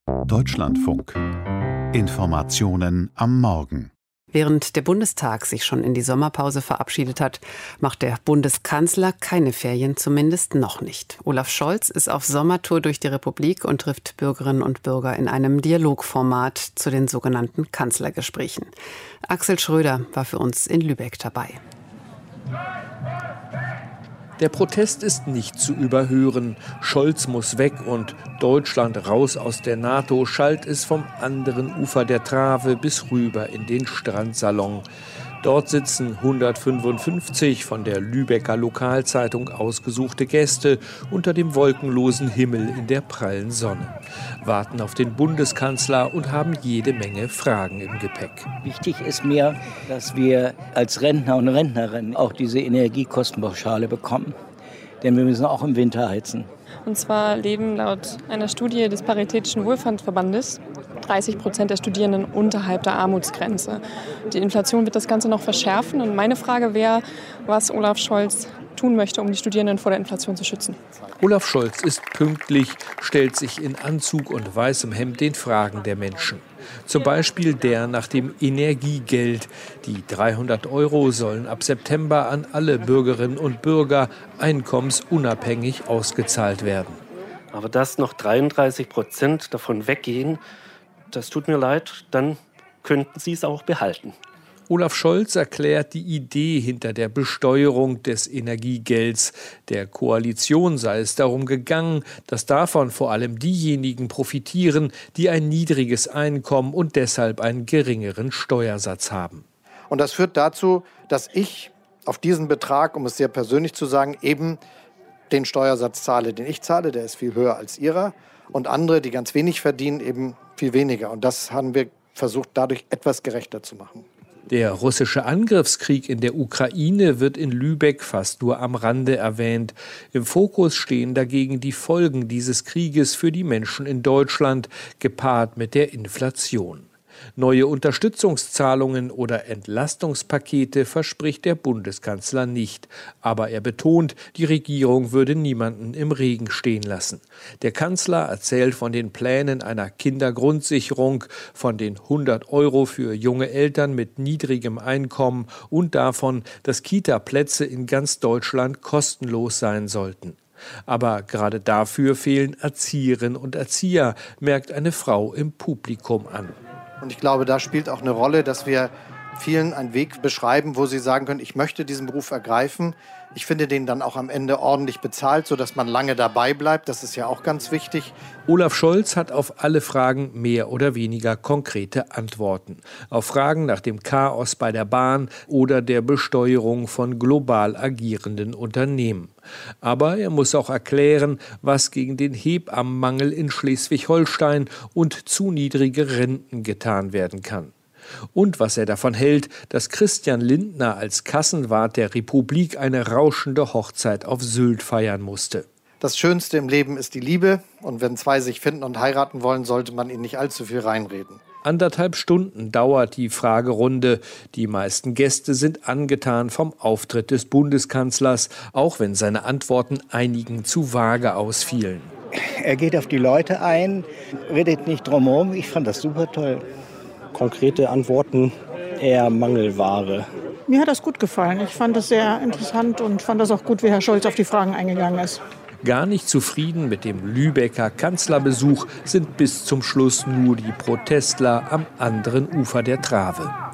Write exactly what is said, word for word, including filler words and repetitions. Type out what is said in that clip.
Deutschlandfunk. Informationen am Morgen. Während der Bundestag sich schon in die Sommerpause verabschiedet hat, macht der Bundeskanzler keine Ferien, zumindest noch nicht. Olaf Scholz ist auf Sommertour durch die Republik und trifft Bürgerinnen und Bürger in einem Dialogformat zu den sogenannten Kanzlergesprächen. Axel Schröder war für uns in Lübeck dabei. Der Protest ist nicht zu überhören. Scholz muss weg und Deutschland raus aus der NATO, schallt es vom anderen Ufer der Trave bis rüber in den Strandsalon. Dort sitzen hundertfünfundfünfzig von der Lübecker Lokalzeitung ausgesuchte Gäste unter dem wolkenlosen Himmel in der prallen Sonne, warten auf den Bundeskanzler und haben jede Menge Fragen im Gepäck. Wichtig ist mir, dass wir als Rentner und Rentnerinnen auch diese Energiekostenpauschale bekommen. Denn wir müssen auch im Winter heizen. Und zwar leben laut einer Studie des Paritätischen Wohlfahrtsverbandes dreißig Prozent der Studierenden unterhalb der Armutsgrenze. Die Inflation wird das Ganze noch verschärfen. Und meine Frage wäre, was Olaf Scholz tun möchte, um die Studierenden vor der Inflation zu schützen. Olaf Scholz ist pünktlich, stellt sich in Anzug und weißem Hemd den Fragen der Menschen. Zum Beispiel der nach dem Energiegeld. Die dreihundert Euro sollen ab September an alle Bürgerinnen und Bürger einkommensunabhängig ausgezahlt werden. Aber dass noch dreiunddreißig Prozent davon weggehen, das tut mir leid, dann könnten Sie es auch behalten. Olaf Scholz erklärt die Idee hinter der Besteuerung des Energiegelds. Der Koalition sei es darum gegangen, dass davon vor allem diejenigen profitieren, die ein niedriges Einkommen und deshalb einen geringeren Steuersatz haben. Und das führt dazu, dass ich auf diesen Betrag, um es sehr persönlich zu sagen, eben den Steuersatz zahle, den ich zahle, der ist viel höher als Ihrer. Und andere, die ganz wenig verdienen, eben viel weniger. Und das haben wir versucht, dadurch etwas gerechter zu machen. Der russische Angriffskrieg in der Ukraine wird in Lübeck fast nur am Rande erwähnt. Im Fokus stehen dagegen die Folgen dieses Krieges für die Menschen in Deutschland, gepaart mit der Inflation. Neue Unterstützungszahlungen oder Entlastungspakete verspricht der Bundeskanzler nicht. Aber er betont, die Regierung würde niemanden im Regen stehen lassen. Der Kanzler erzählt von den Plänen einer Kindergrundsicherung, von den hundert Euro für junge Eltern mit niedrigem Einkommen und davon, dass Kita-Plätze in ganz Deutschland kostenlos sein sollten. Aber gerade dafür fehlen Erzieherinnen und Erzieher, merkt eine Frau im Publikum an. Und ich glaube, da spielt auch eine Rolle, dass wir vielen einen Weg beschreiben, wo sie sagen können, ich möchte diesen Beruf ergreifen. Ich finde den dann auch am Ende ordentlich bezahlt, sodass man lange dabei bleibt. Das ist ja auch ganz wichtig. Olaf Scholz hat auf alle Fragen mehr oder weniger konkrete Antworten. Auf Fragen nach dem Chaos bei der Bahn oder der Besteuerung von global agierenden Unternehmen. Aber er muss auch erklären, was gegen den Hebammenmangel in Schleswig-Holstein und zu niedrige Renten getan werden kann. Und was er davon hält, dass Christian Lindner als Kassenwart der Republik eine rauschende Hochzeit auf Sylt feiern musste. Das Schönste im Leben ist die Liebe. Und wenn zwei sich finden und heiraten wollen, sollte man ihnen nicht allzu viel reinreden. Anderthalb Stunden dauert die Fragerunde. Die meisten Gäste sind angetan vom Auftritt des Bundeskanzlers, auch wenn seine Antworten einigen zu vage ausfielen. Er geht auf die Leute ein, redet nicht drumherum. Ich fand das super toll. Konkrete Antworten, eher Mangelware. Mir hat das gut gefallen. Ich fand das sehr interessant und fand das auch gut, wie Herr Scholz auf die Fragen eingegangen ist. Gar nicht zufrieden mit dem Lübecker Kanzlerbesuch sind bis zum Schluss nur die Protestler am anderen Ufer der Trave.